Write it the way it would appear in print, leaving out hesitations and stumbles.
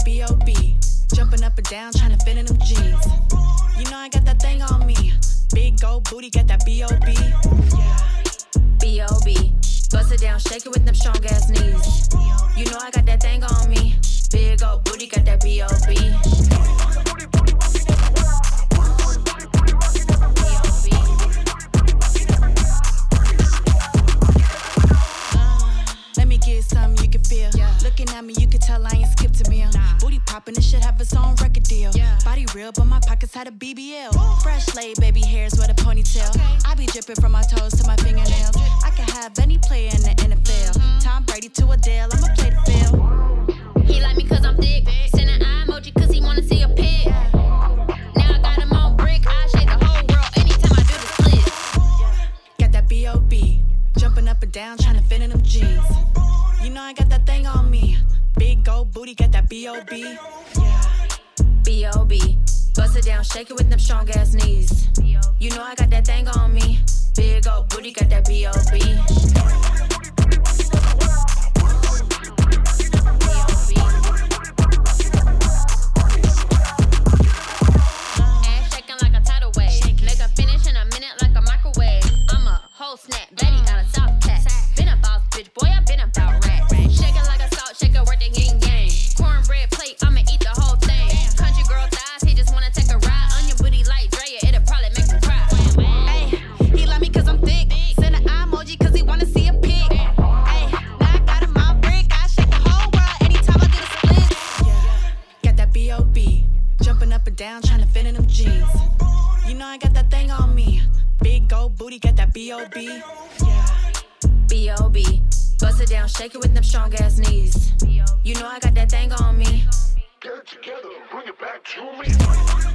B.O.B. Jumping up and down, trying to fit in them jeans. You know I got that thing on me. Big gold booty, got that B.O.B. Yeah. B.O.B. Bust it down, shake it with them strong ass knees. You know I got that thing on me. Big old booty, got that B.O.B. Let me get something you can feel. Looking at me, you can tell I ain't skipped a meal. Booty popping, this shit have its own record deal. Body real, but my pockets had a BBL. Fresh laid baby hairs with a ponytail. I be dripping from my toes to my fingernails. I can have any player in the NFL. Tom Brady to Adele, I'ma play the field. He like me cause I'm thick. Send an eye emoji cause he wanna see a pic. Now I got him on brick. I shake the whole world anytime I do the split. Got that B.O.B. Jumping up and down, trying to fit in them jeans. You know I got that thing on me. Big gold booty, got that B.O.B. B.O.B. Bust it down, shake it with them strong ass knees. You know I got that thing on me. Big old booty, got that B.O.B. Ass shaking like a tidal wave. Make a finish in a minute like a microwave. I'm a whole snack, Betty out of South Cat. Been a boss bitch, boy, I been about rap. Shaking like a salt shaker, worth the yin yang. Cornbread plate, I'ma eat the whole thing. Country girl thighs, he just wanna take a ride. On your booty like Drea, it'll probably make him cry. Ayy, he love me cause I'm thick. Send an eye emoji cause he wanna see a pic. Ayy, now I got him on brick. I shake the whole world anytime I do the split. Got that B.O.B. Jumping up and down, trying to fit in them jeans. You know I got that thing on me. Big gold booty, got that B.O.B. B.O.B. Bust it down, shake it with them strong ass knees. You know I got that thing on me. Get it together, bring it back to me.